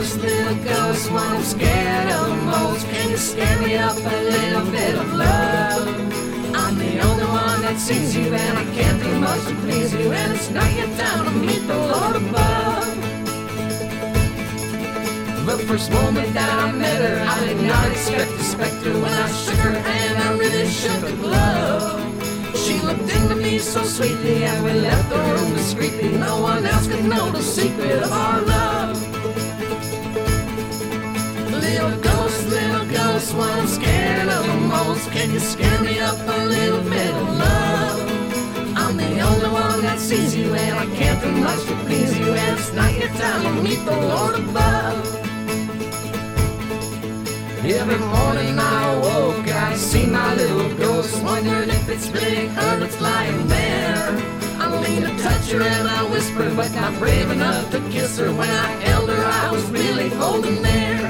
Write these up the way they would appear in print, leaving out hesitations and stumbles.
little ghost, one I'm scared of the most. Can you scare me up a little bit of love? I'm the only one that sees you, and I can't do much to please you, and it's not yet time to meet the Lord above. The first moment that I met her, I did not expect a specter. When I shook her hand, I really shook a glove. She looked into me so sweetly, and we left the room discreetly. No one else could know the secret of our love. Little ghost, what I'm scared of the most. Can you scare me up a little bit of love? I'm the only one that sees you, and I can't do much to please you, and it's not your time to meet the Lord above. Every morning I awoke, I see my little ghost, wondering if it's really her that's lying there. I leaned to touch her and I whispered, but not brave enough to kiss her. When I held her, I was really holding there.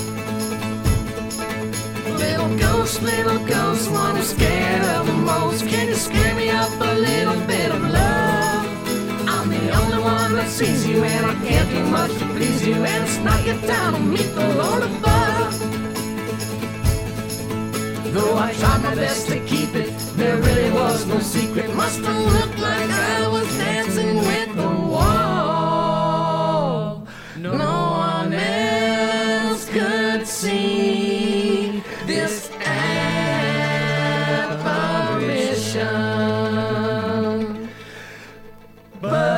Little ghost, one I'm scared of the most. Can you scare me up a little bit of love? I'm the only one that sees you, and I can't do much to please you, and it's not yet time to meet the Lord above. Though I tried my best to keep it, there really was no secret. Must have looked like I was dancing with the wall. No one else could see this apparition but